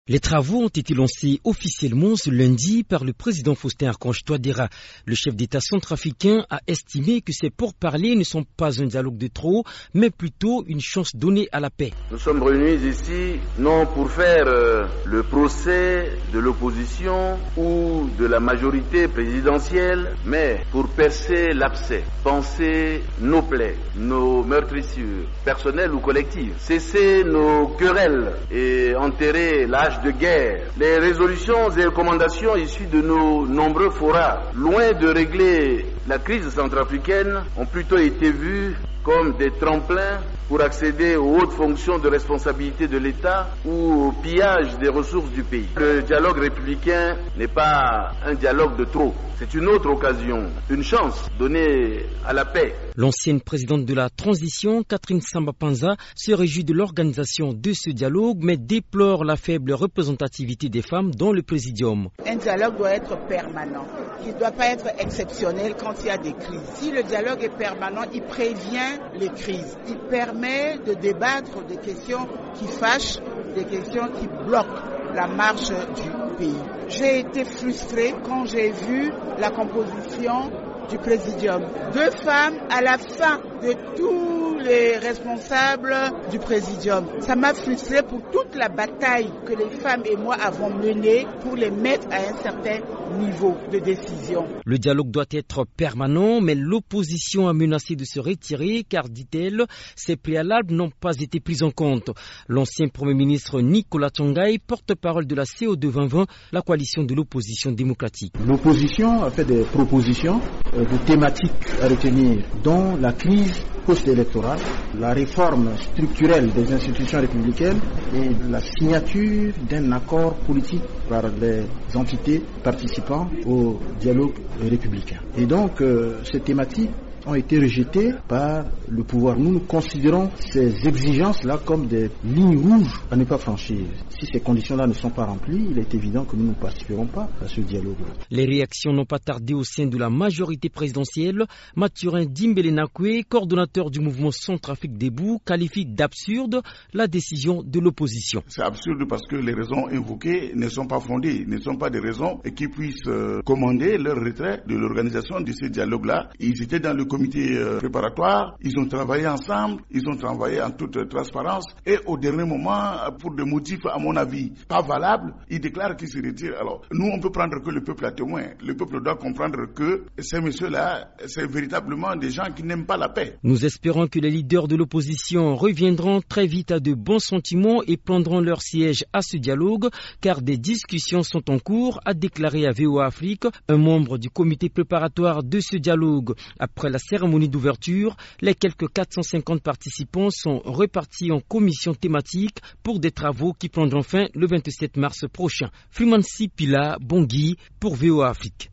Les travaux ont été lancés officiellement ce lundi par le président Faustin Archange Touadéra. Le chef d'État centrafricain a estimé que ces pourparlers ne sont pas un dialogue de trop, mais plutôt une chance donnée à la paix. Nous sommes réunis ici non pour faire le procès de l'opposition ou de la majorité présidentielle, mais pour percer l'abcès, penser nos plaies, nos meurtrissures, personnelles ou collectives, cesser nos querelles et enterrer l'âge de guerre. Les résolutions et recommandations issues de nos nombreux forats, loin de régler la crise centrafricaine, ont plutôt été vues comme des tremplins pour accéder aux hautes fonctions de responsabilité de l'État ou au pillage des ressources du pays. Le dialogue républicain n'est pas un dialogue de trop. C'est une autre occasion, une chance donnée à la paix. L'ancienne présidente de la transition, Catherine Samba-Panza, se réjouit de l'organisation de ce dialogue, mais déplore la faible représentativité des femmes dans le présidium. Un dialogue doit être permanent. Il ne doit pas être exceptionnel quand il y a des crises. Si le dialogue est permanent, il prévient les crises. Il permet de débattre des questions qui fâchent, des questions qui bloquent la marche du pays. J'ai été frustrée quand j'ai vu la composition du présidium. 2 femmes à la fin de tous les responsables du présidium. Ça m'a frustrée pour toute la bataille que les femmes et moi avons menée pour les mettre à un certain niveau de décision. Le dialogue doit être permanent, mais l'opposition a menacé de se retirer car, dit-elle, ces préalables n'ont pas été pris en compte. L'ancien Premier ministre Nicolas Tsongai, porte-parole de la CO2 2020, la coalition de l'opposition démocratique. L'opposition a fait des propositions de thématiques à retenir, dont la crise post-électorale, la réforme structurelle des institutions républicaines et la signature d'un accord politique par les entités participant au dialogue républicain. Et donc, ces thématiques ont été rejetées par le pouvoir. Nous considérons ces exigences-là comme des lignes rouges à ne pas franchir. Si ces conditions-là ne sont pas remplies, il est évident que nous ne participerons pas à ce dialogue-là. Les réactions n'ont pas tardé au sein de la majorité présidentielle. Mathurin Dimbele-Nakwe, coordonnateur du mouvement Centrafrique Debout, qualifie d'absurde la décision de l'opposition. C'est absurde parce que les raisons invoquées ne sont pas fondées, ne sont pas des raisons qui puissent commander leur retrait de l'organisation de ce dialogue-là. Ils étaient dans le comité préparatoire, ils ont travaillé ensemble, ils ont travaillé en toute transparence et au dernier moment, pour des motifs à mon avis pas valables, ils déclarent qu'ils se retirent. Alors, nous on peut prendre que le peuple à témoin. Le peuple doit comprendre que ces messieurs-là, c'est véritablement des gens qui n'aiment pas la paix. Nous espérons que les leaders de l'opposition reviendront très vite à de bons sentiments et prendront leur siège à ce dialogue, car des discussions sont en cours, a déclaré à VOA Afrique un membre du comité préparatoire de ce dialogue. Après la cérémonie d'ouverture, les quelques 450 participants sont repartis en commission thématique pour des travaux qui prendront fin le 27 mars prochain. Fumansi Pila Bongui pour VOA Afrique.